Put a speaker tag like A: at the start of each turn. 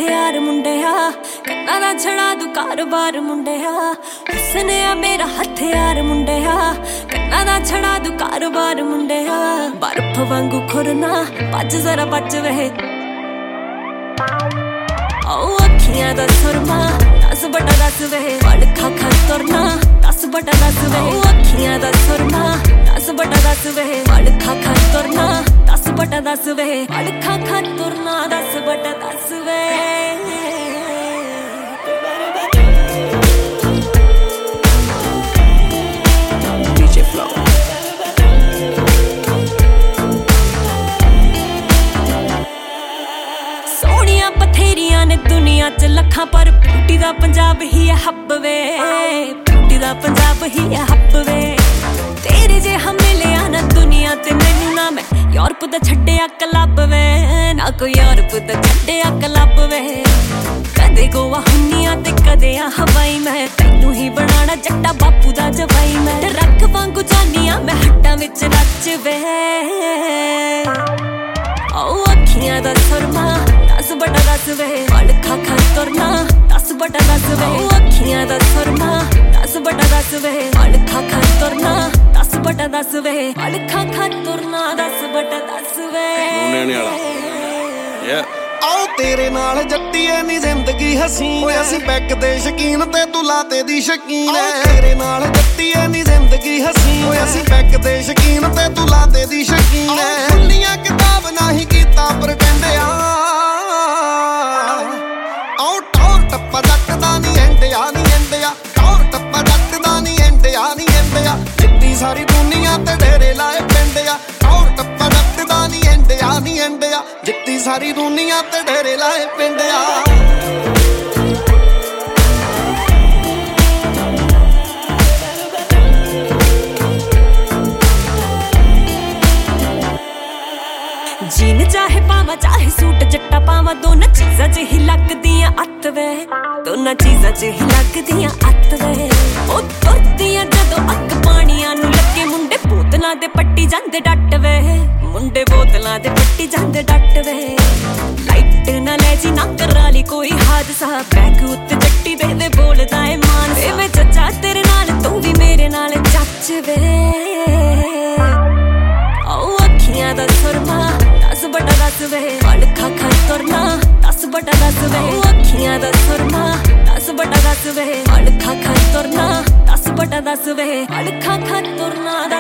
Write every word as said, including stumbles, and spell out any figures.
A: हथियार मुंडिया, कन्ना दा छड़ा दू कारोबार मुंडिया। हुस्न आ मेरा हथियार मुंडिया, कन्ना दा छड़ा दू कारोबार मुंडिया। बर्फ वांगू खुरना बच जरा बच वे, ओ अखियां दा सुरमा दस बटा दस वे। वड़ खा खा तुरना दस बटा दस वे, ओ अखियां दा सुरमा दस बटा दस वे। वड़ खा खा तुरना दस बटा दस वे, वड़ खा खा तुरना दस बटा दस वे। डीजे फ्लो सोनिया बथेरियां ने दुनिया च लखां, पर ब्यूटी दा पंजाब ही है हब वे। ब्यूटी दा पंजाब ही है हब वे। तेरे जे हम मिले ना दुनिया ते मैनू ना मैं यूरोप दा छड्डिया क्लब वे, ना कोई यूरोप दा छड्डिया क्लब वे। कदे गोवा हुन्निया ते कदे आ हवाई, मैं तैनू ही बनाना जट्टा बापू दा जवाई। मैं रख वांगू जानिया मैं हट्टां विच नच वे, ओ अखियां दा सुरमा दस बटा दस वे। वड़ खा खा तुरना दस बटा दस वे, ओ अखियां दा सुरमा दस बटा दस वे। वड़ खा खा तुरना दस बटा दस वे, वड़ खा खा तुरना दस बटा दस वे।
B: आओ तेरे नाल जट्टीए नी जिंदगी हसीन, ओए असीं पैक दे शकीन ते तू लाते दी शकीन है। तेरे नाल जट्टीए नी जिंदगी हसीन, ओए असीं पैक दे शकीन ते तू लाते दी शकीन है। खुल्लियां किताब नहीं कीता पर कहंदे आ, आओ टौर टप्पा जट दा नी एंडिया नी एंडिया। टौर टप्पा जट दा नी एंडिया नी एंडिया। जित्ती सारी दुनिया ते डेरे लाए पिंडिया। टौर टप्पा जट दा नी एंडिया नी एंडिया। जित्ती सारी दुनिया ते डेरे लाए पिंडिया।
A: जीन चाहे पावा चाहे सूट जट्टा पावा, दोनों चीजां च ही लगदियां अत्त वे। दोनों चीजां च ही लगदियां अत्त वे। ओ तुरदियां जदों अग पानियां नू लगे, मुंडे बोतलां दे पट्टी जांदे डट वे। मुंडे बोतलां दे पट्टी जांदे डट वे। लाइट ना ले जी ना कराली कोई हादसा, बैग उत्ते जट्टी दे दे बोलदा ए मान। वे चचा तेरे नाल तू भी मेरे नाल चच वे, ओ अखियां दा सुरमा दस बटा दस वे। वड़ खा खा तुरना दस बटा दस वे, ओ अखियां दा सुरमा दस बटा दस वे। वड़ खा खा तुरना दस बटा दस वे, वड़ खा खा तुरना